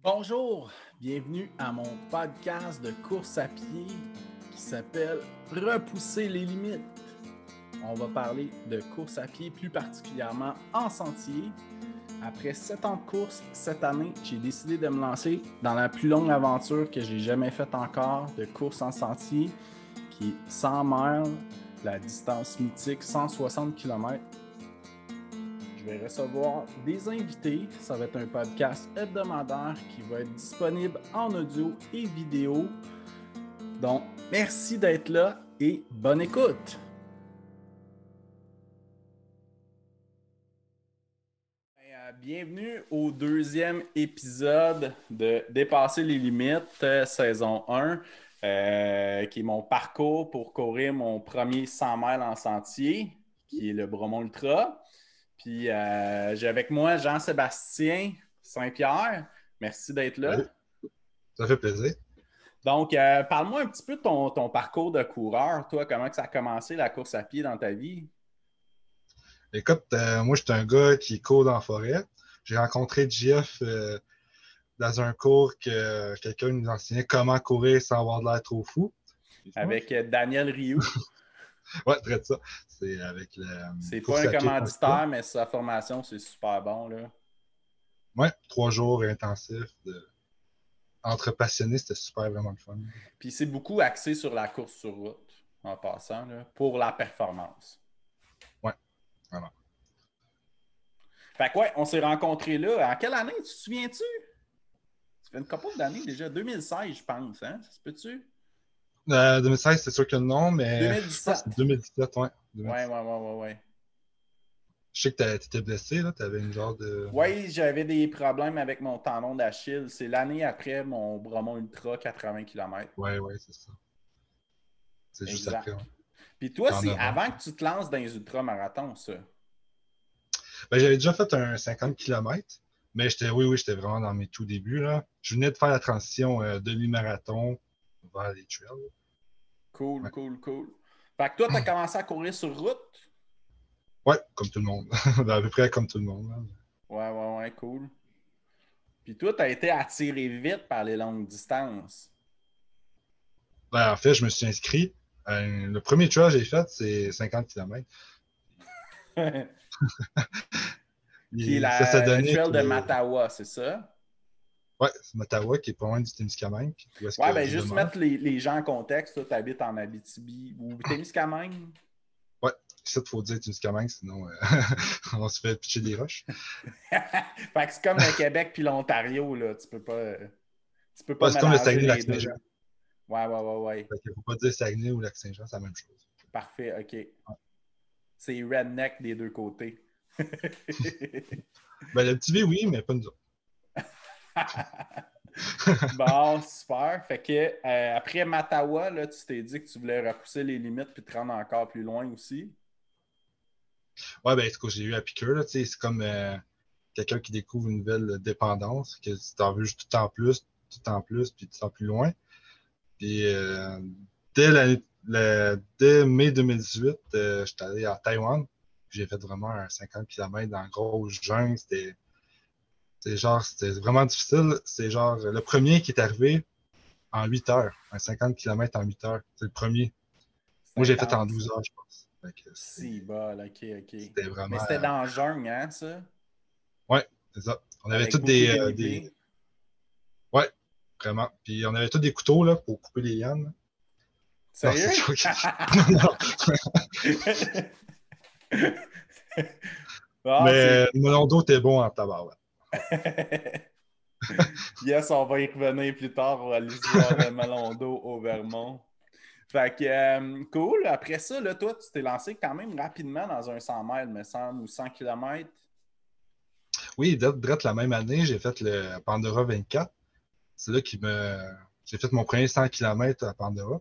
Bonjour, bienvenue à mon podcast de course à pied qui s'appelle Repousser les limites. On va parler de course à pied, plus particulièrement en sentier. Après 7 ans de course, cette année, j'ai décidé de me lancer dans la plus longue aventure que j'ai jamais faite encore de course en sentier, qui est 100 miles, la distance mythique 160 km. Je vais recevoir des invités. Ça va être un podcast hebdomadaire qui va être disponible en audio et vidéo. Donc, merci d'être là et bonne écoute! Bienvenue au deuxième épisode de Dépasser les limites, saison 1, qui est mon parcours pour courir mon premier 100 miles en sentier, qui est le Bromont Ultra. Puis j'ai avec moi Jean-Sébastien Saint-Pierre. Merci d'être là. Oui, ça fait plaisir. Donc, parle-moi un petit peu de ton parcours de coureur. Toi, comment que ça a commencé la course à pied dans ta vie? Écoute, moi, je suis un gars qui court dans la forêt. J'ai rencontré Jeff dans un cours que quelqu'un nous enseignait comment courir sans avoir de l'air trop fou. Avec Daniel Rioux. Ouais, très ça. C'est avec le C'est pas course un à pied. commanditaire, mais sa formation, c'est super bon, là. Ouais, 3 jours intensifs. Entre passionnés, c'était super, vraiment le fun. Puis c'est beaucoup axé sur la course sur route, en passant, là, pour la performance. Ouais, vraiment. Fait que ouais, on s'est rencontrés là. En quelle année, tu te souviens-tu? Ça fait une couple d'années déjà, 2016, je pense, hein? Ça se peut-tu? 2016, c'est sûr que non, mais je pense 2017. que c'est 2017, ouais. Ouais. Je sais que tu étais blessé, là. Tu avais une genre de. Oui, j'avais des problèmes avec mon tendon d'Achille. C'est l'année après mon Bromont Ultra 80 km. Ouais, c'est ça. C'est juste Exact. après, ouais. Puis toi, En c'est novembre. avant que tu te lances dans les ultramarathons, ça. Ben, j'avais déjà fait un 50 km, mais j'étais vraiment dans mes tout débuts, là. Je venais de faire la transition demi-marathon vers les trails. Cool. Ouais. Fait que toi, tu as commencé à courir sur route? Ouais, comme tout le monde. Ben, à peu près comme tout le monde, là. Ouais, cool. Puis toi, tu as été attiré vite par les longues distances. Ben, en fait, je me suis inscrit. Le premier trail que j'ai fait, c'est 50 km. Qui est Ça s'est le donné trail de que. Mattawa, c'est ça? Ouais, c'est Ottawa qui est pas loin du Témiscamingue, où est-ce Ouais, que ben je juste demeure. mettre les gens en contexte. Tu habites en Abitibi ou Témiscamingue. Ouais, ça, il faut dire Témiscamingue, sinon on se fait pitcher des roches. Fait que c'est comme le Québec puis l'Ontario, là. Tu peux pas Ouais, c'est comme le mélanger les Saguenay-Lac-Saint-Jean. deux. Ouais. Fait qu'il faut pas dire Saguenay ou Lac-Saint-Jean, c'est la même chose. Parfait, OK. Ouais. C'est redneck des deux côtés. Ben, le petit V, oui, mais pas nous autres. Bon, super. Fait que après Mattawa, là, tu t'es dit que tu voulais repousser les limites puis te rendre encore plus loin aussi. Ouais, ben, ce que j'ai eu à piqûre, là, tu sais, c'est comme quelqu'un qui découvre une nouvelle dépendance, que tu t'en veux juste tout en plus, puis tout en plus loin. Puis, dès mai 2018, j'étais allé à Taïwan. J'ai fait vraiment un 50 km dans la grosse jungle. C'était vraiment difficile. C'est genre le premier qui est arrivé en 8 heures, un 50 km en 8 heures. C'est le premier. C'est Moi, j'ai fait en intense. 12 heures, je pense. Fait que Si, bol, OK. c'était Mais vraiment. c'était dans le jungle, hein, ça? Ouais, c'est ça. On avait Avec tous beaucoup de des. dénivelé. Ouais, vraiment. Puis on avait tous des couteaux là, pour couper les lianes. Non, c'est Sérieux? sûr. Non. Ah, c'est... Mais mon dos était bon en tabac. Yes, on va y revenir plus tard à l'histoire de Malondo au Vermont. Fait que, cool. Après ça, là, toi, tu t'es lancé quand même rapidement dans un 100 miles, me semble, ou 100 km. Oui, direct la même année, j'ai fait le Pandora 24. C'est là j'ai fait mon premier 100 km à Pandora.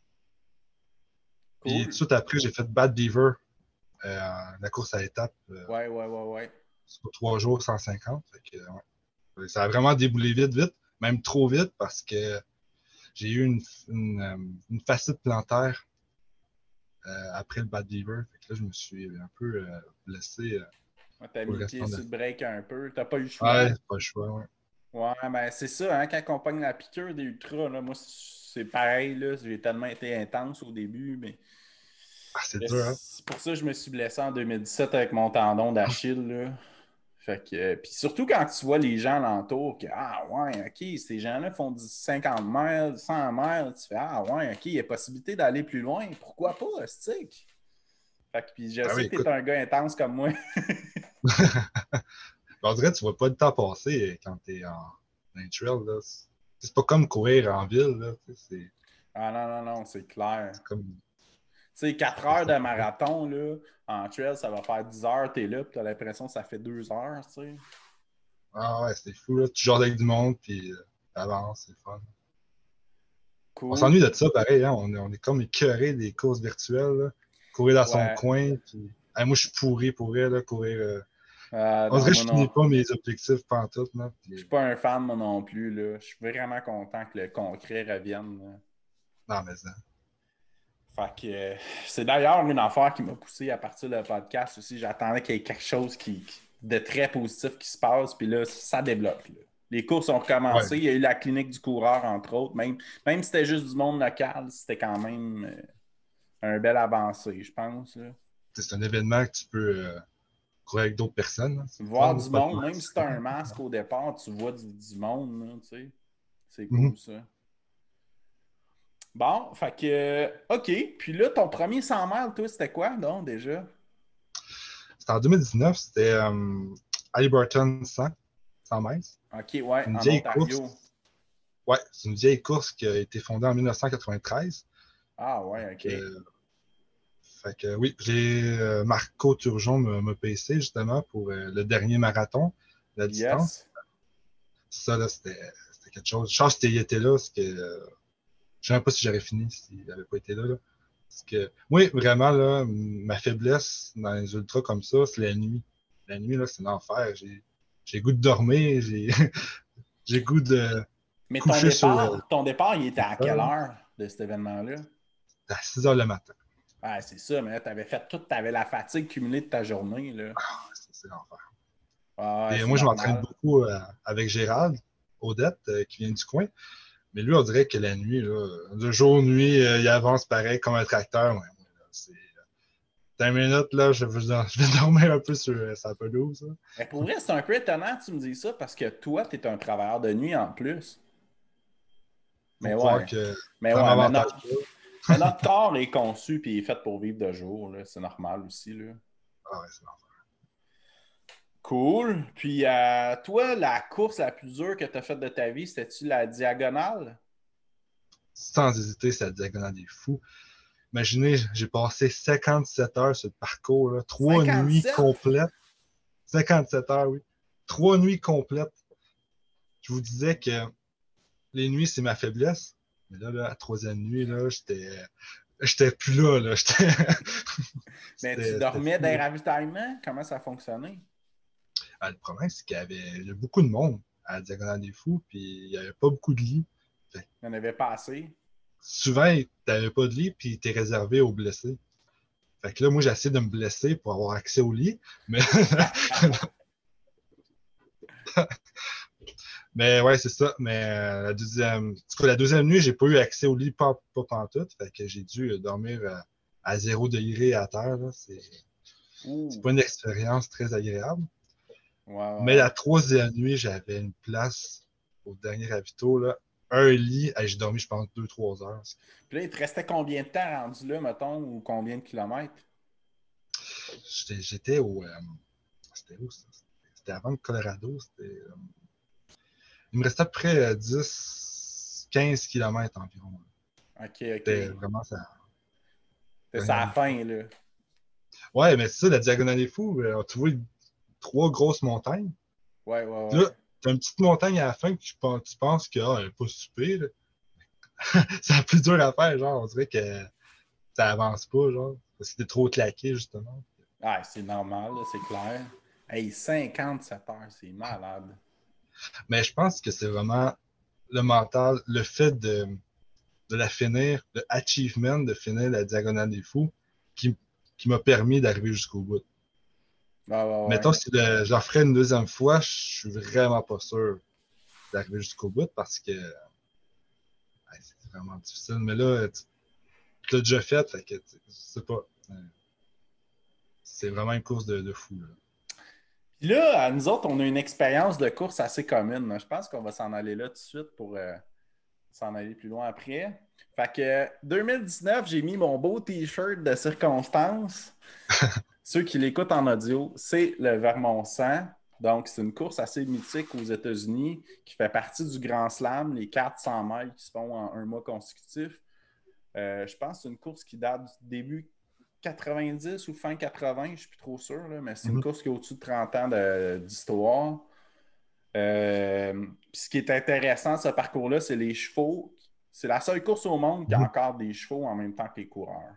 Puis tout de Cool. suite après, j'ai fait Bad Beaver, la course à étapes, Ouais. sur 3 jours, 150. Fait que, ouais. Ça a vraiment déboulé vite, même trop vite parce que j'ai eu une facette plantaire après le Bad Beaver. Fait que là, je me suis un peu blessé Ouais, t'as pour mis le le pied restant de sur le break un peu. T'as pas eu le choix. Ouais, c'est pas le choix, ouais. Ouais, ben c'est ça, hein, quand on pogne la piqûre des ultras, là, moi, c'est pareil, là. J'ai tellement été intense au début, mais Ah, c'est là, dur, hein? c'est pour ça que je me suis blessé en 2017 avec mon tendon d'Achille, là. Fait que, puis surtout quand tu vois les gens alentour, que, ah ouais, ok, ces gens-là font 50 miles, 100 miles, tu fais, ah ouais, ok, il y a possibilité d'aller plus loin, pourquoi pas, stick? Fait que, puis je Ah sais oui, que t'es écoute. un gars intense comme moi. On dirait que tu vois pas le temps passer quand t'es en trail, là. C'est pas comme courir en ville, là. C'est Ah non, non, non, c'est clair. c'est comme. Tu sais, 4 C'est heures ça. de marathon, là, en trail, ça va faire 10 heures, t'es là, puis t'as l'impression que ça fait 2 heures, tu sais. Ah ouais, c'est fou, là. Tu joues avec du monde, puis t'avances, c'est fun. On Cool. s'ennuie de ça, pareil, hein. On est comme écœuré des courses virtuelles, là. Courir dans son Ouais. coin, puis. Ah, moi, je suis pourri pour elle, là, courir. On Non, dirait que moi je finis non. pas mes objectifs pantoute, là. Je suis pas un fan, moi non plus, là. Je suis vraiment content que le concret revienne, là. Non, mais ça. Fait que c'est d'ailleurs une affaire qui m'a poussé à partir du podcast aussi. J'attendais qu'il y ait quelque chose de très positif qui se passe, puis là, ça débloque, là. Les courses ont Ouais. recommencé. Il y a eu la clinique du coureur, entre autres. Même si c'était juste du monde local, c'était quand même un bel avancé, je pense, là. C'est un événement que tu peux courir avec d'autres personnes, là. C'est le Voir fun, là, du pas de monde, même si masque. tu as un masque au départ, tu vois du monde, là, tu sais. C'est Mhm. cool, ça. Bon, fait que, OK. Puis là, ton premier 100 miles, toi, c'était quoi, donc, déjà? C'était en 2019, c'était Halliburton 100 miles. OK, ouais, C'est une en vieille course. Ontario. Ouais, c'est une vieille course qui a été fondée en 1993. Ah, ouais, OK. Fait que oui, j'ai Marco Turgeon m'a PC justement pour le dernier marathon, la distance. Yes. Ça, là, c'était quelque chose. Je pense qu'il était là, parce que je ne sais même pas si j'aurais fini s'il n'avait pas été là, là. Parce que, oui, vraiment, là, ma faiblesse dans les ultras comme ça, c'est la nuit. La nuit, là, c'est l'enfer. J'ai goût de dormir, j'ai goût de Mais coucher sur ton départ, il était le à quelle sol heure de cet événement-là? à 6 heures le matin. Ah, c'est ça, mais là, t'avais fait tout, t'avais la fatigue cumulée de ta journée, là. Ah, c'est l'enfer. Ah, ouais, Et c'est moi, je m'entraîne normal. beaucoup avec Gérald, Odette, qui vient du coin. Mais lui, on dirait que la nuit, là, de jour, nuit, il avance pareil comme un tracteur. Ouais, ouais, c'est 5 minutes, là, je vais dormir un peu sur sa pelouse. Là. Mais pour vrai, c'est un peu étonnant que tu me dises ça parce que toi, tu es un travailleur de nuit en plus. Faut Mais croire ouais. que Mais ça ouais, m'avantage pas. mais notre corps est conçu et est fait pour vivre de jour, là. C'est normal aussi, là. Ah ouais, c'est l'enfer. Cool. Puis toi, la course la plus dure que tu as faite de ta vie, c'était-tu la diagonale? Sans hésiter, c'est la diagonale des fous. Imaginez, j'ai passé 57 heures sur le parcours, là, 3 nuits 57? complètes. 57 heures, oui. 3 nuits complètes. Je vous disais que les nuits, c'est ma faiblesse. Mais là, la troisième nuit, là, j'étais plus là, là. Mais tu C'était dormais dans fou, les là. ravitaillements? Comment ça fonctionnait? Ah, le problème, c'est il y a beaucoup de monde à la Diagonale des Fous, puis il n'y avait pas beaucoup de lits. Fait Il y en avait pas assez. souvent, tu n'avais pas de lit, puis tu es réservé aux blessés. Fait que là, moi, j'essaie de me blesser pour avoir accès au lit, mais, mais ouais, c'est ça. Mais en tout cas, la deuxième nuit, j'ai pas eu accès au lit, pas pantoute. Fait que j'ai dû dormir à 0 degré à terre. Là. C'est Ouh. pas une expérience très agréable. Ouais, Mais ouais. la troisième nuit, j'avais une place au dernier ravito, là, un lit, et j'ai dormi, je pense, 2, 3 heures. Puis là, il te restait combien de temps rendu là, mettons, ou combien de kilomètres? J'étais au. C'était où ça? C'était avant le Colorado. Il me restait à peu près 10, 15 km environ. OK, C'était OK. vraiment ça. C'est ça Dernière à la ligne fin, droite. là. Ouais, mais c'est ça, la Diagonale des Fous, tu vois 3 grosses montagnes. Ouais, ouais, Là, ouais. t'as une petite montagne à la fin que tu penses que elle est pas super. C'est la plus dur à faire, genre, on dirait que ça avance pas, genre, parce que t'es trop claqué, justement. Ah, c'est normal, là, c'est clair. Hey, 57 heures, c'est malade. Mais je pense que c'est vraiment le mental, le fait de la finir, le achievement de finir la Diagonale des Fous qui, qui m'a permis d'arriver jusqu'au bout. Ouais, ouais, ouais. Mettons, si j'en ferais une deuxième fois, je suis vraiment pas sûr d'arriver jusqu'au bout parce que c'est vraiment difficile. Mais là, tu l'as déjà fait que je sais pas. C'est vraiment une course de fou. Là. Puis là, nous autres, on a une expérience de course assez commune. Je pense qu'on va s'en aller là tout de suite pour s'en aller plus loin après. Fait que 2019, j'ai mis mon beau T-shirt de circonstance. Ceux qui l'écoutent en audio, c'est le Vermont 100. Donc, c'est une course assez mythique aux États-Unis qui fait partie du Grand Slam, les 400 miles qui se font en un mois consécutif. Je pense que c'est une course qui date du début 90 ou fin 80, je ne suis plus trop sûr, là, mais c'est une course qui a au-dessus de 30 ans d'histoire. Puis ce qui est intéressant de ce parcours-là, c'est les chevaux. C'est la seule course au monde qui a encore des chevaux en même temps que les coureurs.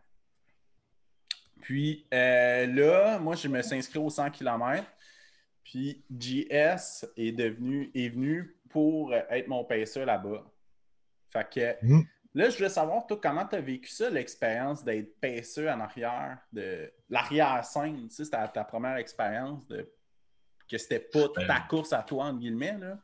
Puis là, moi, je me suis inscrit au 100 km. Puis JS est venu pour être mon pacer là-bas. Fait que là, je voulais savoir, toi, comment tu as vécu ça, l'expérience d'être pacer en arrière, de l'arrière-scène. Tu sais, c'était ta première expérience de que c'était pas ta course à toi, entre guillemets, là.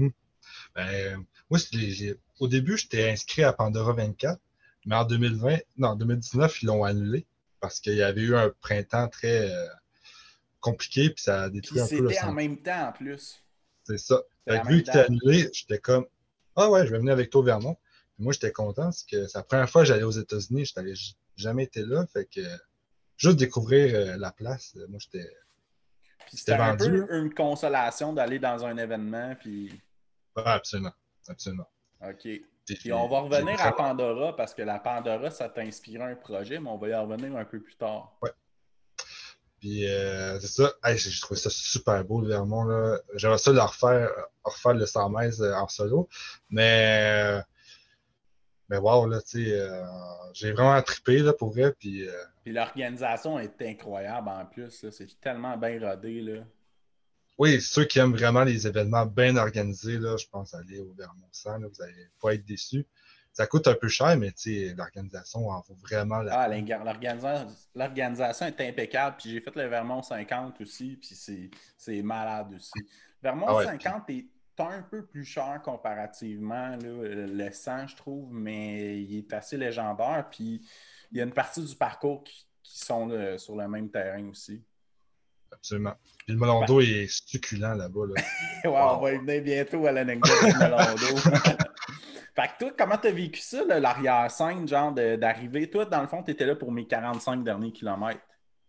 Moi, au début, j'étais inscrit à Pandora 24, mais en 2019, ils l'ont annulé parce qu'il y avait eu un printemps très compliqué, puis ça a détruit un peu le C'était en centre. même temps, en plus. C'est ça. Fait que vu que c'était annulé, j'étais comme, ah ouais, je vais venir avec toi au Vermont. Puis moi, j'étais content parce que c'est la première fois que j'allais aux États-Unis, je n'avais jamais été là, fait que juste découvrir la place, moi, j'étais c'était un vendu. peu une consolation d'aller dans un événement, puis... Ah, absolument, absolument. OK. Puis on va revenir à Pandora, parce que la Pandora, ça t'a inspiré un projet, mais on va y revenir un peu plus tard. Ouais. Puis c'est ça. Hey, j'ai trouvé ça super beau, le Vermont. Là. J'aimerais ça refaire le 100 mètres en solo. Mais wow, là, tu sais, j'ai vraiment trippé là, pour vrai. Puis l'organisation est incroyable en plus. Là. C'est tellement bien rodé. Là. Oui, ceux qui aiment vraiment les événements bien organisés, là, je pense aller au Vermont 100, là, vous n'allez pas être déçus. Ça coûte un peu cher, mais l'organisation en vaut vraiment la peine. L'organisation est impeccable. Puis j'ai fait le Vermont 50 aussi, puis c'est malade aussi. Vermont 50 est un peu plus cher comparativement, là, le 100, je trouve, mais il est assez légendaire. Puis il y a une partie du parcours qui sont sur le même terrain aussi. Absolument. Puis le melon d'eau est succulent là-bas. Là. Ouais, wow. On va y venir bientôt à l'anecdote du melon d'eau. Fait que toi, comment t'as vécu ça, l'arrière-scène, genre d'arriver? Toi, dans le fond, t'étais là pour mes 45 derniers kilomètres.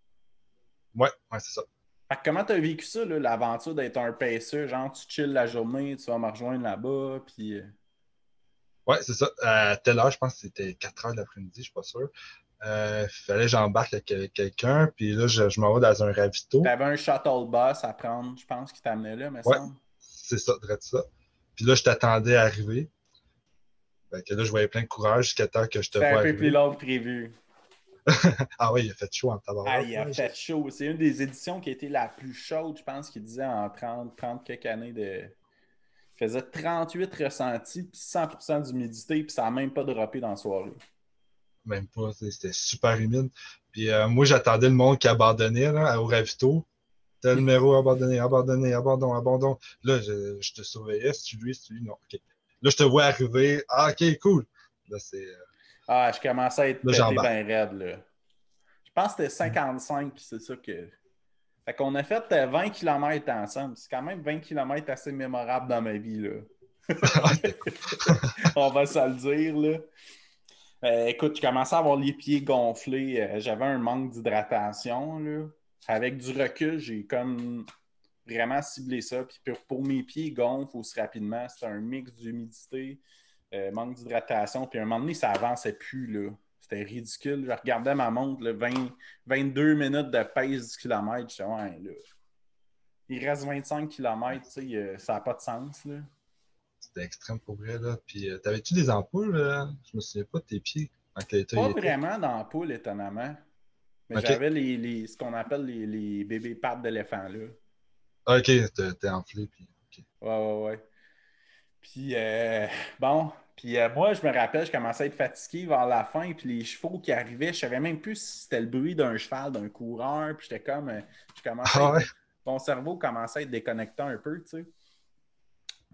Ouais, c'est ça. Fait que comment t'as vécu ça, l'aventure d'être un pacer? Genre, tu chilles la journée, tu vas me rejoindre là-bas, puis... Ouais, c'est ça. À telle heure, je pense que c'était 4 heures de l'après-midi, je suis pas sûr. Fallait que j'embarque avec quelqu'un, puis là, je m'en vais dans un ravito. T'avais un shuttle bus à prendre, je pense, qui t'amenait là, me semble. C'est ça, direct ça. Puis là, je t'attendais à arriver. Fait que là, je voyais plein de coureurs jusqu'à temps que je te vois arriver. C'était un peu plus long que prévu. Ah oui, il a fait chaud en tabac. Ah, il a fait chaud. C'est une des éditions qui a été la plus chaude, je pense, qu'il disait en 30 quelques années de... Il faisait 38 ressentis, puis 100% d'humidité, puis ça n'a même pas droppé dans la soirée. Même pas, c'était super humide. Puis moi, j'attendais le monde qui abandonnait là, au ravito. Tel numéro abandonné, abandon. Là, je te surveillais, si tu lui, non. Okay. Là, je te vois arriver. Ah, ok, cool. Là, c'est. Je commençais à être pété bien raide, là. Je pense que c'était 55, c'est ça que. Fait qu'on a fait 20 km ensemble. C'est quand même 20 km assez mémorable dans ma vie, là. On va se le dire, là. Écoute, je commençais à avoir les pieds gonflés. J'avais un manque d'hydratation, là. Avec du recul, j'ai comme vraiment ciblé ça. Puis pour mes pieds gonflent aussi rapidement, c'était un mix d'humidité, manque d'hydratation. Puis à un moment donné, ça avançait plus, là. C'était ridicule. Je regardais ma montre, là, 22 minutes de pace du kilomètre. Je disais, ouais, là. Il reste 25 km, tu sais, ça n'a pas de sens, là. C'était extrême pour vrai, là. Puis, t'avais-tu des ampoules, là? Je me souviens pas de tes pieds. En quel état pas vraiment d'ampoule, étonnamment. Mais j'avais ce qu'on appelle les bébés pattes d'éléphant, là. OK, t'es enflé, puis... Okay. Ouais. Puis, bon... Puis moi, je me rappelle, je commençais à être fatigué vers la fin, puis les chevaux qui arrivaient, je savais même plus si c'était le bruit d'un cheval, d'un coureur, puis j'étais comme... je commençais mon cerveau commençait à être déconnecté un peu, tu sais.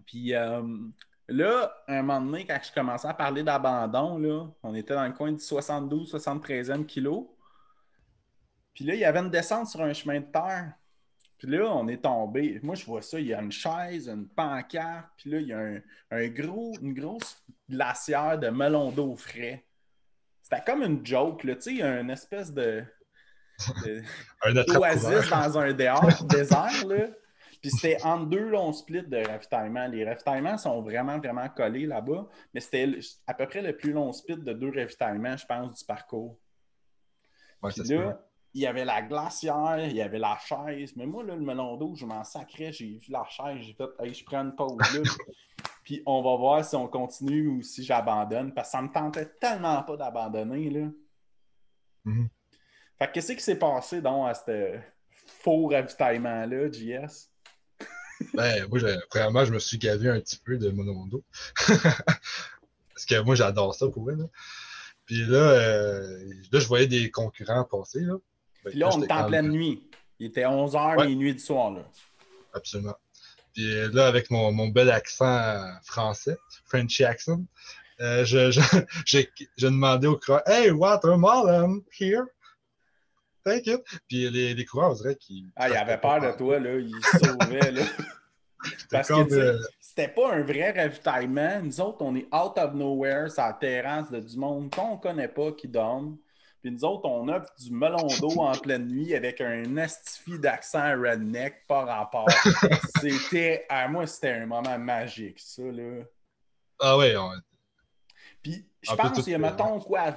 Puis là, un moment donné, quand je commençais à parler d'abandon, là, on était dans le coin du 72-73e kilo. Puis là, il y avait une descente sur un chemin de terre. Puis là, on est tombé. Moi, je vois ça, il y a une chaise, une pancarte, puis là, il y a une grosse glacière de melon d'eau frais. C'était comme une joke, là. Tu sais, il y a une espèce de- Un attrape-coureur. d'oasis dans un désert, là. Puis c'était entre deux longs splits de ravitaillement. Les ravitaillements sont vraiment, vraiment collés là-bas, mais c'était à peu près le plus long split de deux ravitaillements, je pense, du parcours. Ouais, Puis ça se peut, ouais. là, il y avait la glacière, il y avait la chaise. Mais moi, là, le melon d'eau, je m'en sacrais. J'ai vu la chaise, j'ai fait, hey, je prends une pause là. Puis on va voir si on continue ou si j'abandonne. Parce que ça me tentait tellement pas d'abandonner, là. Mhm. Fait que qu'est-ce qui s'est passé, donc, à ce faux ravitaillement-là, JS? Ben, moi, premièrement, je me suis gavé un petit peu de Monomondo. Parce que moi, j'adore ça pour vrai, là. Puis là, je voyais des concurrents passer, là. Fait Puis que là, là, on j'étais était en comme, pleine nuit. Il était 11h, ouais, minuit du soir, là. absolument. Puis là, avec mon bel accent français, Frenchy accent, je, je demandais aux coureurs, Hey, watermelon, here, thank you. Puis les coureurs, on dirait qu'ils Ah, il trustaient avait pas peur de pantoute. toi, là. Il se sauvait, là. J'étais Parce que, comme, tu sais, c'était pas un vrai ravitaillement. Nous autres, on est out of nowhere sur la terrasse de du monde qu'on connaît pas qui dorme. Puis nous autres, on offre du melon d'eau en pleine nuit avec un astifi d'accent redneck par rapport. C'était, à moi, c'était un moment magique, ça, là. ah ouais, Puis je en plus, pense tout, qu'il y a, ouais. mettons, quoi,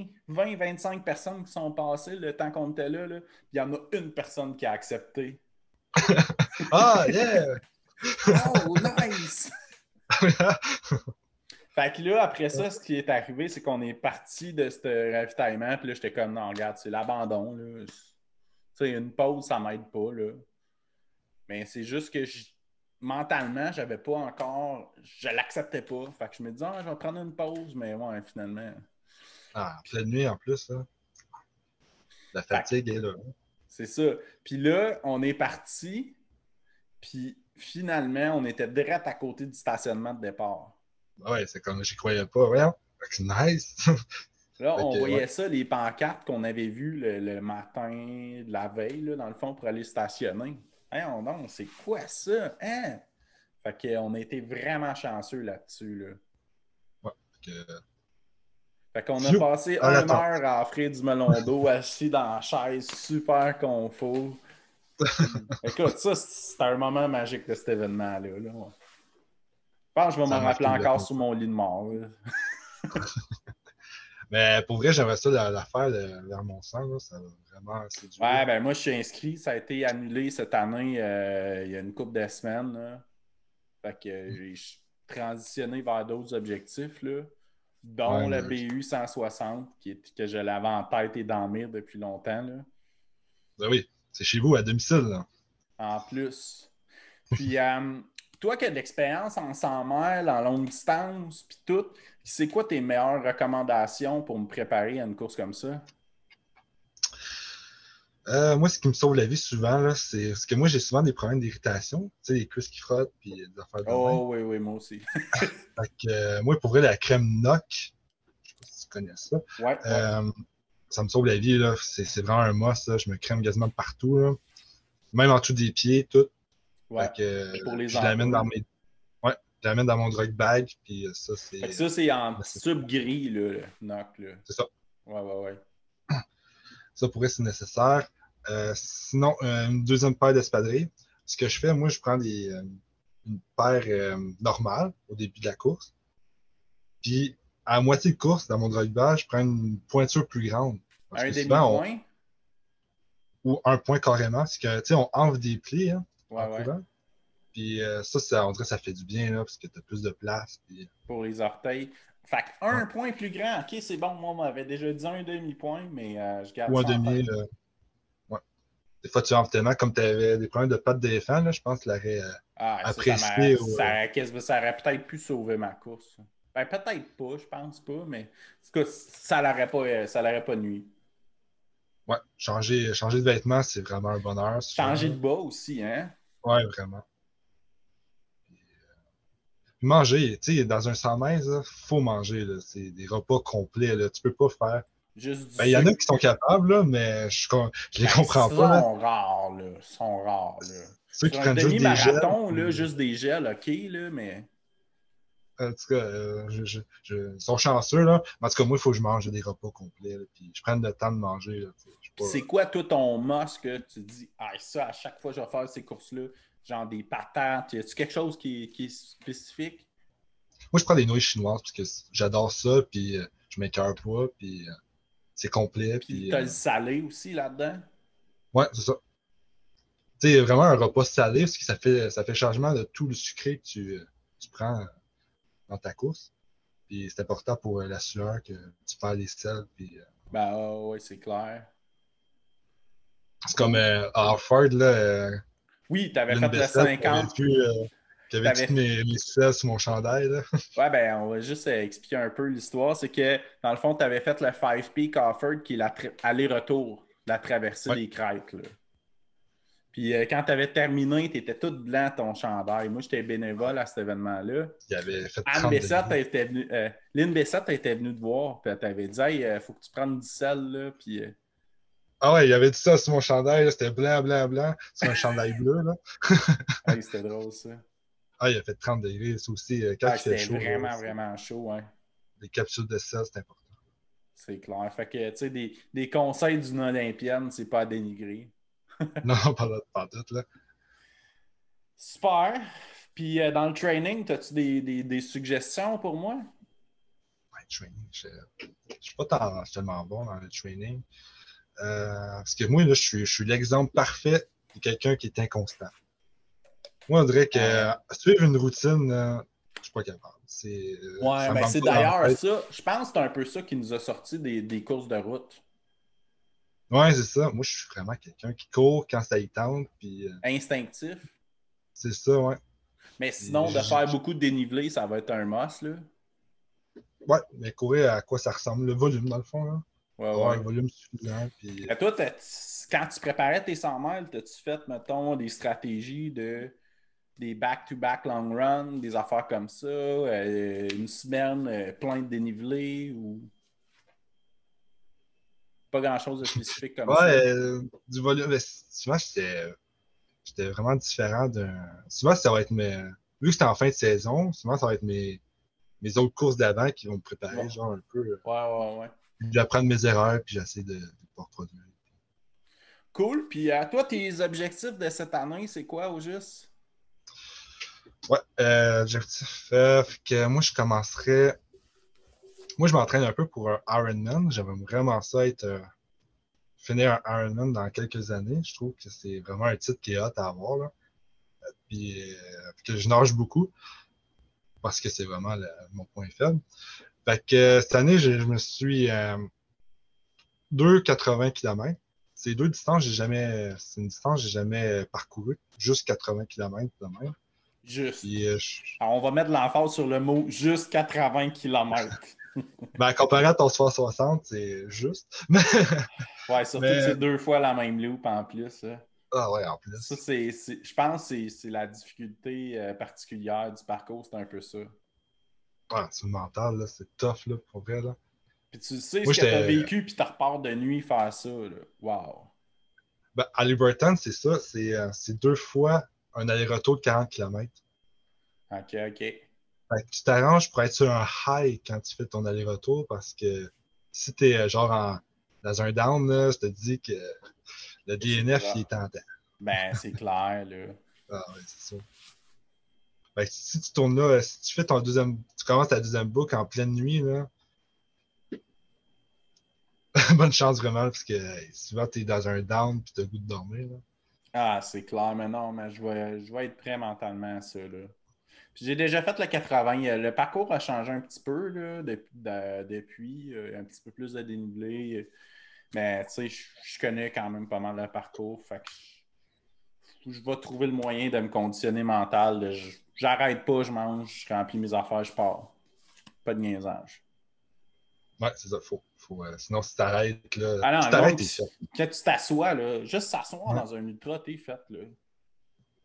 25 personnes qui sont passées le temps qu'on était là, là. Puis il y en a une personne qui a accepté. Ah, yeah! Oh, nice! Fait que là, après ça, ce qui est arrivé, c'est qu'on est parti de ce ravitaillement. Puis là, j'étais comme, non, regarde, c'est l'abandon. Là. Tu sais, une pause, ça m'aide pas. Là. Mais c'est juste que mentalement, j'avais pas encore. Je l'acceptais pas. Fait que je me disais, ah, je vais prendre une pause. Mais ouais, finalement. Ah, Puis, pleine nuit en plus, là. La fait que fatigue est là. c'est ça. Puis là, on est parti. Puis finalement, on était direct à côté du stationnement de départ. Ouais, c'est comme, j'y croyais pas. Voyons. Fait que c'est nice. Là, Fait on que, ouais. voyait ça, les pancartes qu'on avait vues le matin de la veille, là, dans le fond, pour aller stationner. Hein, c'est quoi ça? Hein? Fait qu'on a été vraiment chanceux là-dessus. Là. Ouais. Fait que, Fait qu'on a phew, passé dans 1 heure l'attente. à offrir du melon d'eau assis dans la chaise, super confort. Puis, écoute, ça, c'était un moment magique de cet événement-là. Là. Je pense que je vais Ça a m'en rappeler marqué une encore leçon. sous mon lit de mort. Là. Mais pour vrai, j'aimerais ça la faire vers mon sang, là. Ça va vraiment séduire. Ouais, ben moi, je suis inscrit. Ça a été annulé cette année, il y a une couple de semaines. Là. Fait que j'ai transitionné vers d'autres objectifs, là, Ouais, dont le BU 160, que je l'avais en tête et dans le mire depuis longtemps. Là, ben oui, c'est chez vous, à domicile, là. en plus. Puis, toi qui as de l'expérience en 100 miles, en longue distance, puis tout, c'est quoi tes meilleures recommandations pour me préparer à une course comme ça? Moi, ce qui me sauve la vie souvent, là, c'est parce que moi, j'ai souvent des problèmes d'irritation. Tu sais, les cuisses qui frottent, puis des affaires de même. Oh, oui, oui, moi aussi. Fait que, moi, pour vrai, la crème Noc, je sais pas si tu connais ça, Ouais, ouais, euh, ça me sauve la vie, là. C'est vraiment un must, là. Je me crème quasiment de partout, là. Même en dessous des pieds, tout. ouais. Fait que, Pour les puis je l'amène dans ampoules. mes, ouais, je l'amène dans mon drug bag, puis ça, Fait que c'est ça, c'est en petit nécessaire. tube gris, là, le knock, là. C'est ça. Ouais, ouais, ouais. Ça, pour vrai, c'est nécessaire. Sinon, une deuxième paire d'espadrilles. Ce que je fais, moi, je prends une paire normale au début de la course. Puis, à la moitié de course, dans mon drug bag, je prends une pointure plus grande. Parce Un que souvent, demi-point? ou un point carrément, c'est que, tu sais, on enlève des plis hein, Ouais, en ouais. courant. Puis on dirait que ça fait du bien, là, parce que tu as plus de place. Puis, Pour les orteils. Fait que ouais. un point plus grand. OK, c'est bon. Moi, on m'avait déjà dit un demi-point, mais je garde Ou un ça en demi. tête. Ouais. Des fois, tu enlèves tellement, comme tu avais des problèmes de pattes d'éléphant, là, je pense que tu l'aurais Ah, apprécié. ça aurait peut-être pu sauver ma course. Ben, peut-être pas, je pense pas, mais en tout cas, ça l'aurait pas nuit. Ouais, changer de vêtements, c'est vraiment un bonheur, souvent. Changer Là. de bas aussi, hein? Ouais, vraiment. Manger, tu sais, dans un 100 mètres, il faut manger. Là. C'est des repas complets. Là. Tu peux pas faire. Juste du Ben, il y en a sucre. qui sont capables, là, mais je les Ben, ils comprends pas. Là. sont rares, là. Ils sont rares, là. Ceux qui Sur un prennent juste des gels. demi-marathon, là, Puis, juste des gels, OK, là, mais... en tout cas, ils sont chanceux, là. Mais en tout cas, moi, il faut que je mange des repas complets. Là, puis je prenne le temps de manger. Là, je suis Puis pas... c'est quoi, toi, ton must que tu dis, ah, ça, à chaque fois que je vais faire ces courses-là, genre des patates, y a-tu quelque chose qui est spécifique? Moi, je prends des nouilles chinoises parce que j'adore ça. Puis je m'écœure pas. Puis c'est complet. Puis Puis t'as le salé aussi là-dedans? ouais, c'est ça. Tu sais, vraiment un repas salé parce que ça fait changement de tout le sucré que tu prends dans ta course. Puis c'est important pour la sueur que tu perds les selles. Puis, Ben, ouais, c'est clair. c'est comme Cool. à Harvard, là, Oui, t'avais Lynn fait le Bessette qui avait 50. toutes T'avais... mes selles sur mon chandail. Là. Ouais, ben, on va juste expliquer un peu l'histoire. C'est que, dans le fond, t'avais fait le 5 Peak Offord, qui est aller-retour, la traversée Ouais, des crêtes, là. Puis quand tu avais terminé, tu étais tout blanc ton chandail. Moi, j'étais bénévole à cet événement-là. il avait fait Anne 30 Bessette degrés. était venue, Lynn Bessette était venue te voir, puis elle t'avait dit, hey, faut que tu prennes du sel, là, puis Ah ouais, il avait dit ça sur mon chandail. Là, c'était blanc, blanc, blanc. Sur un chandail bleu. Là. hey, c'était drôle, ça. Ah, il a fait 30 degrés. C'est aussi, quand Ah, il fait c'était chaud, là, vraiment, vraiment chaud, hein. les capsules de sel, c'est important. C'est clair. Fait que, tu sais, des conseils d'une Olympienne, c'est pas à dénigrer. Non, pas tout, là. Super. Puis dans le training, as-tu des suggestions pour moi? Ouais, training, je suis pas tellement bon dans le training. Parce que moi, là, je suis l'exemple parfait de quelqu'un qui est inconstant. Moi, on dirait que Euh, suivre une routine, je suis pas capable. ouais, Ça me ben rentre c'est pas dans d'ailleurs la tête. ça. Je pense que c'est un peu ça qui nous a sorti des courses de route. Ouais, c'est ça. Moi, je suis vraiment quelqu'un qui court quand ça y tente, puis Instinctif. c'est ça, ouais. Mais Puis, sinon, de faire beaucoup de dénivelé, ça va être un must, là. ouais, mais courir à quoi ça ressemble? Le volume, dans le fond, là. Ouais, Avoir un ouais. volume suffisant, puis Mais toi, quand tu préparais tes 100 miles, as-tu fait, mettons, des stratégies des back-to-back long run, des affaires comme ça, une semaine plein de dénivelé ou pas grand-chose de spécifique comme ça? ouais, du volume. Mais souvent, j'étais vraiment différent d'un. Souvent, ça va être mes. Vu que c'était en fin de saison, souvent, ça va être mes autres courses d'avant qui vont me Ouais, préparer, genre un peu. ouais. J'apprends de mes erreurs, puis j'essaie de ne pas reproduire. Cool. Puis à toi, tes objectifs de cette année, c'est quoi au juste? Ouais, objectif. Fait que moi, je commencerais. Moi, je m'entraîne un peu pour un Ironman. J'aimerais vraiment ça être. Finir un Ironman dans quelques années. Je trouve que c'est vraiment un titre qui est hot à avoir. Là. Puis que je nage beaucoup parce que c'est vraiment mon point faible. Fait que cette année, je me suis 2,80 km. C'est deux distances, c'est une distance que j'ai jamais parcouru. Juste 80 km de même. Juste. Puis, Alors, on va mettre l'emphase sur le mot juste 80 km. ben, comparé à ton 60, c'est juste. Ouais, surtout que Mais, c'est deux fois la même loop en plus, hein. ah ouais, en Ça, plus. je pense que c'est la difficulté particulière du parcours, c'est un peu ça. Ouais, c'est le mental, là, c'est tough, là, pour vrai, là. Puis tu sais Moi, ce que tu as j'étais, vécu, puis tu repars de nuit faire ça, là. Wow. ben, à Liberton, c'est ça, c'est deux fois un aller-retour de 40 km. OK, OK. Fait que tu t'arranges pour être sur un high quand tu fais ton aller-retour parce que si t'es genre dans un down, là, je te dis que le C'est DNF, il grave. est tentant. Ben, c'est clair, là. Ah ouais, c'est ça. Fait que si tu tournes là, si tu fais tu commences ta deuxième boucle en pleine nuit, là, bonne chance vraiment, parce que souvent t'es dans un down puis t'as le goût de dormir, là. Ah, c'est clair, mais non, mais je vais être prêt mentalement à ça, là. Puis j'ai déjà fait le 80. Le parcours a changé un petit peu, là, depuis un petit peu plus de dénivelé. Mais, tu sais, je connais quand même pas mal le parcours. Fait que je vais trouver le moyen de me conditionner mental. J'arrête pas, je mange, je remplis mes affaires, je pars. Pas de niaisage. Ouais, c'est ça, sinon si t'arrêtes, là, Ah si non, le t'arrêtes, monde, t'es fait. quand tu t'assois, là, juste s'asseoir Ouais. dans un ultra, t'es fait, là.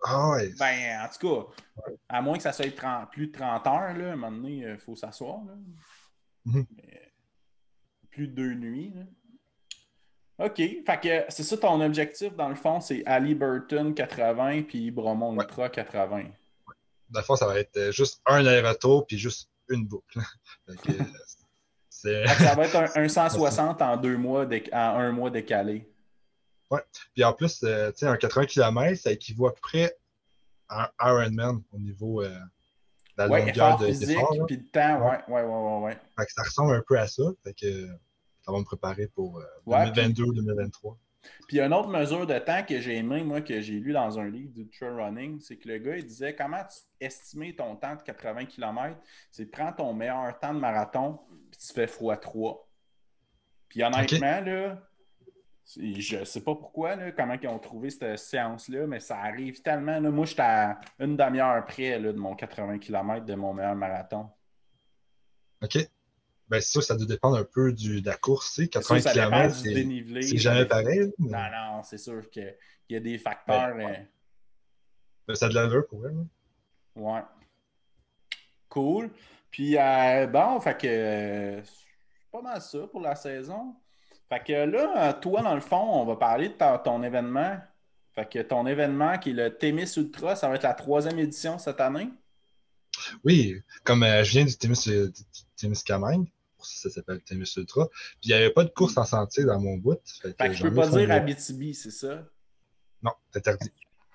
Ah ouais. Ben, en tout cas, à moins que ça soit plus de 30 heures, là, à un moment donné, il faut s'asseoir. Là. Mhm. Plus de 2 nuits. Là. OK. Fait que c'est ça ton objectif, dans le fond, c'est Halliburton 80 puis Bromont Ouais. Ultra 80. Dans le fond, ça va être juste un aller-retour puis juste une boucle. Fait que, c'est... Fait que ça va être un 160 en 2 mois, en un mois décalé. Ouais. Puis en plus, tu sais, un 80 km, ça équivaut à peu près à un Ironman au niveau de la Ouais, longueur effort d'effort, physique, là. puis de temps, Ouais. ouais. Fait que ça ressemble un peu à ça. Fait que ça va me préparer pour Ouais, puis 2022-2023. Puis une autre mesure de temps que j'ai aimé, moi, que j'ai lu dans un livre du trail running, c'est que le gars, il disait comment estimer ton temps de 80 km, c'est prends ton meilleur temps de marathon, puis tu fais x3. Puis OK. honnêtement, là, je sais pas pourquoi, là, comment ils ont trouvé cette séance-là, mais ça arrive tellement. Là, moi, j'étais à une demi-heure près là, de mon 80 km de mon meilleur marathon. OK. Ben, c'est sûr, ça doit dépendre un peu de la course. Tu sais, C'est sûr, 80 ça dépend km, du c'est dénivelé. jamais pareil. Non, Mais, non, c'est sûr qu'il y a des mais, facteurs. ouais. Ben, ça a de l'allure pour elle. Ouais. Cool. Puis bon, fait que c'est pas mal ça pour la saison. Fait que là, toi, dans le fond, on va parler de ton événement. Fait que ton événement qui est le Témis Ultra, ça va être la troisième édition cette année. Oui, comme je viens du Témiscamingue, pour ça s'appelle Témis Ultra, puis il n'y avait pas de course en sentier dans mon bout, fait Fait que que je peux j'en ai pas dire fondé. Abitibi, c'est ça? Non, c'est interdit.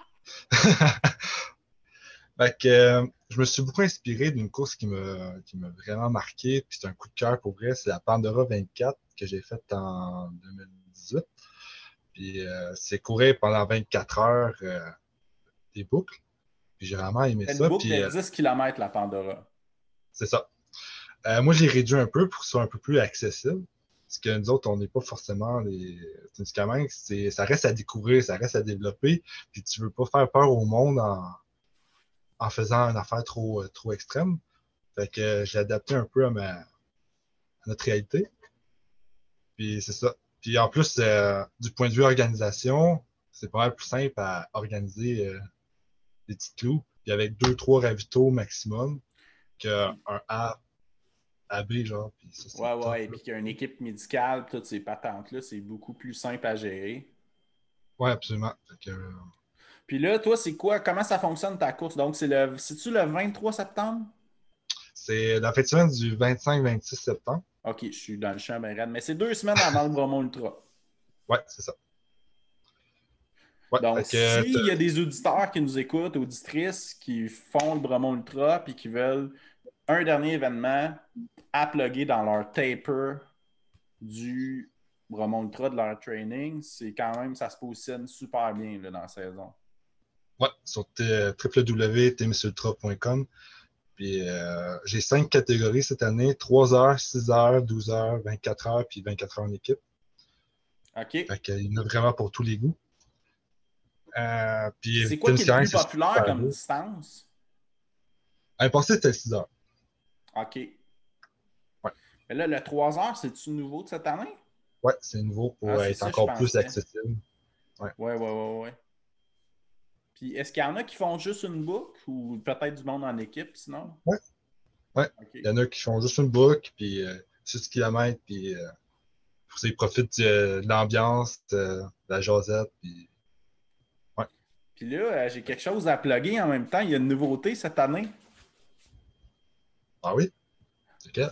Fait que je me suis beaucoup inspiré d'une course qui m'a vraiment marqué, puis c'est un coup de cœur pour vrai, c'est la Pandora 24 que j'ai faite en 2018. Puis c'est courir pendant 24 heures des boucles. Puis j'ai vraiment aimé C'est une ça. boucle Puis de 10 km, la Pandora. c'est ça. Moi, j'ai réduit un peu pour que ce soit un peu plus accessible. Parce que nous autres, on n'est pas forcément les. C'est quand même, ça reste à découvrir, ça reste à développer. Puis tu veux pas faire peur au monde en faisant une affaire trop extrême. Fait que j'ai adapté un peu à notre réalité. Puis c'est ça. Puis en plus, du point de vue organisation, c'est pas mal plus simple à organiser des petits clous. Puis avec deux, trois ravitaux maximum qu'un Puis, A, B, genre. Puis ça, c'est top, ouais, et là. puis qu'il y a une équipe médicale, toutes ces patentes-là, c'est beaucoup plus simple à gérer. Ouais, absolument. Fait que, Puis là, toi, c'est quoi? Comment ça fonctionne ta course? Donc, c'est-tu le 23 septembre? c'est la fin de semaine du 25-26 septembre. OK, je suis dans le champ, ben raide. Mais c'est 2 semaines avant le Bromont Ultra. Ouais, c'est ça. Ouais, Donc, fait que, s'il y a des auditeurs qui nous écoutent, auditrices, qui font le Bromont Ultra puis qui veulent un dernier événement à plugger dans leur taper du Bromont Ultra, de leur training, c'est quand même, ça se positionne super bien là, dans la saison. ouais, sur www.tmisultra.com. Puis j'ai 5 catégories cette année, 3 heures, 6 heures, 12 heures, 24 heures, puis 24 heures en équipe. OK. Fait qu'il y en a vraiment pour tous les goûts. Puis C'est quoi qui est le Témiscamingue, plus c'est populaire super comme beau. distance? L'année passée, c'était 6 heures. OK. Ouais, Mais là, le 3 heures, c'est-tu nouveau de cette année? ouais, c'est nouveau Ah, pour c'est être ça, je encore plus pensais. accessible. Ouais. Ouais. Puis est-ce qu'il y en a qui font juste une boucle ou peut-être du monde en équipe sinon? Ouais, ouais. OK. Il y en a qui font juste une boucle, puis 6 km, puis pour ça, ils profitent de l'ambiance, de la jasette, puis ouais. Puis là, j'ai quelque chose à plugger en même temps. Il y a une nouveauté cette année. Ah oui? C'est quel?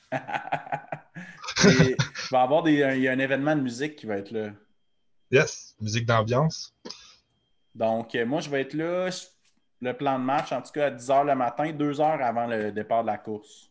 Il va y avoir il y a un événement de musique qui va être là. Yes, musique d'ambiance. Donc, moi, je vais être là, le plan de match, en tout cas à 10 heures le matin, 2 heures avant le départ de la course.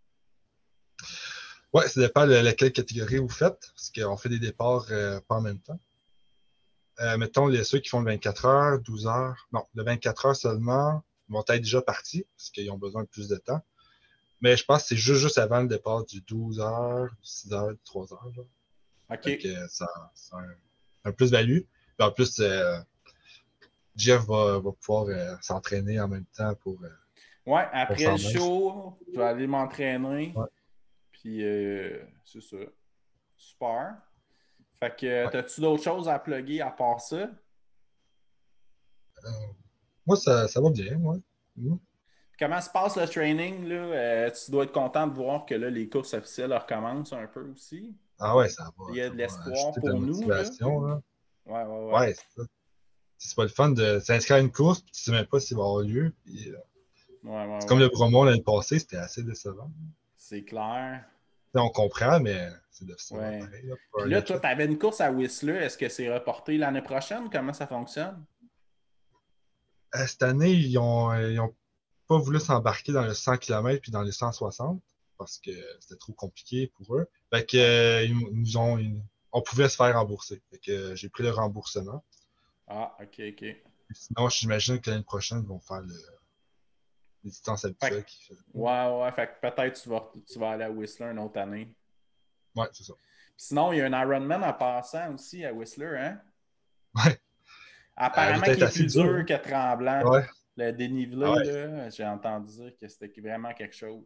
Ouais, ça dépend de laquelle catégorie vous faites, parce qu'on fait des départs pas en même temps. Mettons, ceux qui font le 24 heures, 12 heures, non, le 24 heures seulement vont être déjà partis, parce qu'ils ont besoin de plus de temps. Mais je pense que c'est juste avant le départ du 12 heures, du 6 heures, du 3 heures. Là. Fait OK. que ça, c'est un plus-value. Puis en plus, Jeff va pouvoir s'entraîner en même temps Ouais, pour après le s'en mettre. show, je vais aller m'entraîner. Ouais, Puis, c'est ça. Super. Fait que, ouais. t'as-tu d'autres choses à plugger à part ça? Moi, ça va bien, ouais. Mm. Comment se passe le training, là? Tu dois être content de voir que là, les courses officielles recommencent un peu aussi. Ah ouais, Il y a ça de va l'espoir ajouter de la pour nous, là. motivation, là. Ouais, ouais, ouais. Ouais, c'est ça. C'est pas le fun de s'inscrire à une course, puis tu sais même pas s'il va avoir lieu. Puis, Ouais, ouais, c'est comme le ouais. Bromont l'année passée, c'était assez décevant. C'est clair. T'sais, on comprend, mais c'est décevant Ouais. pareil, là, pour Puis un là, toi, athlète. tu avais une course à Whistler. Est-ce que c'est reporté l'année prochaine? Comment ça fonctionne? Cette année, ils ont pas voulu s'embarquer dans le 100 km puis dans les 160 parce que c'était trop compliqué pour eux. Fait que, Ouais. on pouvait se faire rembourser. Fait que j'ai pris le remboursement. Ah, OK, OK. Sinon, j'imagine que l'année prochaine, ils vont faire les distances Fait habituelles qu'ils faisaient. que, ouais, ouais. Fait que peut-être tu vas aller à Whistler une autre année. Ouais, c'est ça. Sinon, il y a un Ironman en passant aussi à Whistler, hein? Ouais, elle Apparemment va qu'il être est assez plus dur, dur hein. que Tremblant. Ouais. Le Ah dénivelé, ouais. là, j'ai entendu dire que c'était vraiment quelque chose.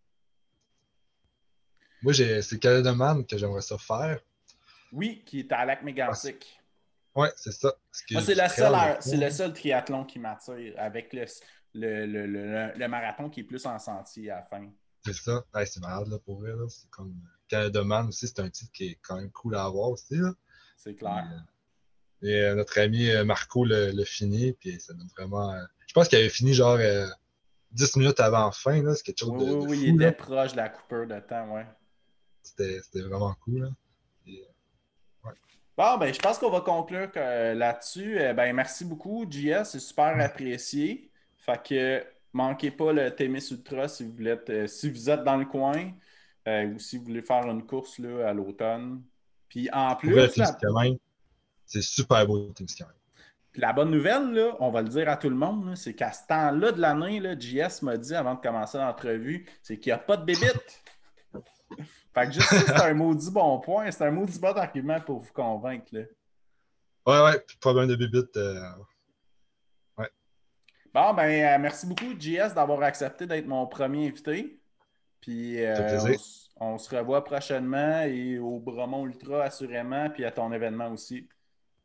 Moi, c'est le Caledon que j'aimerais ça faire. Oui, qui est à Lac Parce- Mégantic. Ouais, c'est ça. Parce qu'il Moi, y a du trail, dans le c'est fond, le là. seul triathlon qui m'attire avec le marathon qui est plus en sentier à la fin. C'est ça. Ouais, c'est malade, là, pour vrai, là. C'est comme Caledon aussi, c'est un titre qui est quand même cool à avoir aussi, là. C'est Puis, clair. notre ami Marco le fini, puis ça donne vraiment. Je pense qu'il avait fini genre 10 minutes avant la fin, là. C'est quelque chose Oui, oui, de oui, il fou, était là. proche de la coupure de temps, ouais. C'était vraiment cool, là. Et, ouais. Bon, ben, je pense qu'on va conclure là-dessus. Ben, merci beaucoup, JS, c'est super Ouais. apprécié. Fait que manquez pas le Témis Ultra si vous êtes dans le coin ou si vous voulez faire une course là, à l'automne. Puis en Pour vrai, le plus, Témiscamingue, c'est super beau, le Témiscamingue. la bonne nouvelle, là, on va le dire à tout le monde, là, c'est qu'à ce temps-là de l'année, là, JS m'a dit avant de commencer l'entrevue, c'est qu'il n'y a pas de bébite. Fait que juste ça, c'est un maudit bon point, c'est un maudit bon argument pour vous convaincre, là. Ouais, ouais, puis problème de bébite. Ouais, Bon, ben, merci beaucoup, JS, d'avoir accepté d'être mon premier invité. Puis ça fait plaisir. on se revoit prochainement et au Bromont Ultra, assurément, puis à ton événement aussi.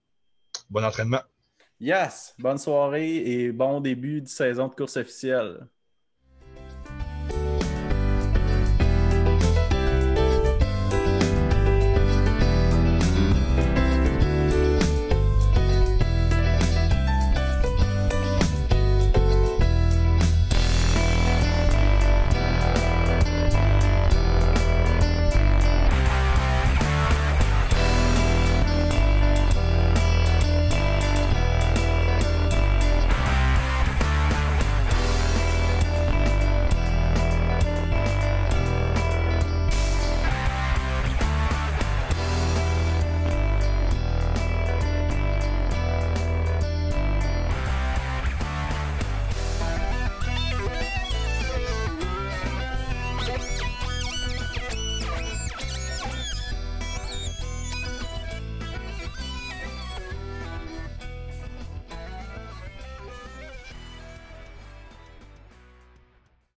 Bon entraînement. Yes! Bonne soirée et bon début de saison de course officielle.